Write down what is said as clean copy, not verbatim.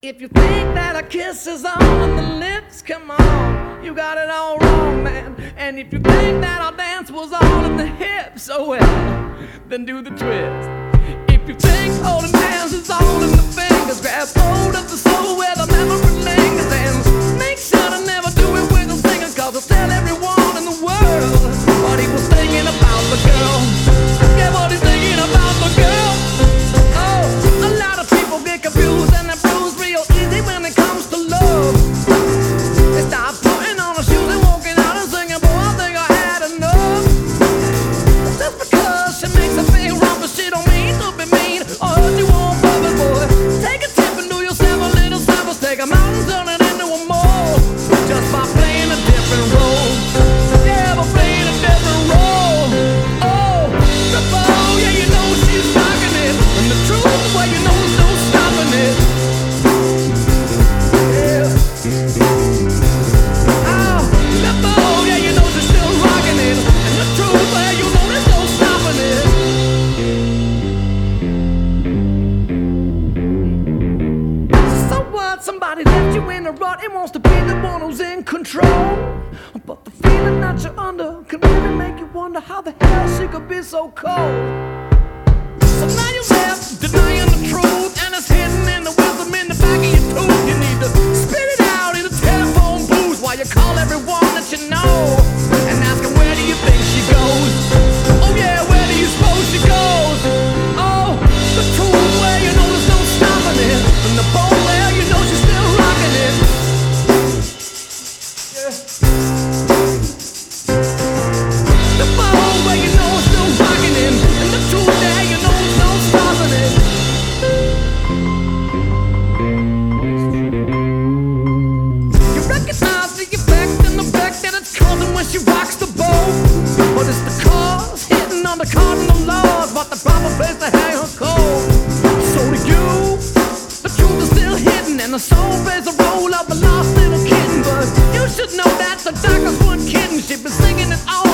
If you think that a kiss is on the lips, come on, you got it all wrong, man. And if you think that our dance was all in the hips, oh well, then do the twist. If you think holding hands is all in the fingers, grab hold of the soul where the memory lingers, and make sure to never do it with a singer, cause it'll tell everyone in the world what he was thinking about the girl. Yeah, what he's thinking about the girl. Oh, a lot of people get confused and they're bruised real easy when it comes to love. They start putting on their shoes and walking out and singing, boy, I think I had enough. Just because she makes a big romp, but she don't mean to be mean or hurt you on purpose, boy. Take a tip and do yourself a little service. Take a mountain, turn it into a mole, just by playing a different role. Yeah, by playing a different role. Oh, the bow, yeah, you know she's rocking it. And the truth, well, you know there's no stopping it. Yeah. Oh, the bow, yeah, you know she's still rocking it. And the truth, well, you know there's no stopping it. So what? Somebody left you in a rut and wants to be the one who's in control. But the feeling that you're under can really make you wonder how the hell she could be so cold. So now you're left denying the truth, and it's hidden in the wisdom in the back of your tooth. You need to spit it out in a telephone booth while you call everyone that you know and ask them, where do you think she goes? Oh yeah, where do you suppose she goes? Oh, the truth, where you know there's no stopping it. And the bone, where you know she's still rocking it. Yeah. The bone, where you know it's still rocking it. And the truth, there you know there's no stopping it. You recognize the effect and the wreck that it's causing when she rocks the boat. But it's the cause hitting on the cardinal laws, but the proper place to hang her cold. So to you, the truth is still hidden, and the soul plays the role of a lost little kitten. But you should know that the doctors weren't kidding. She'd been singing it all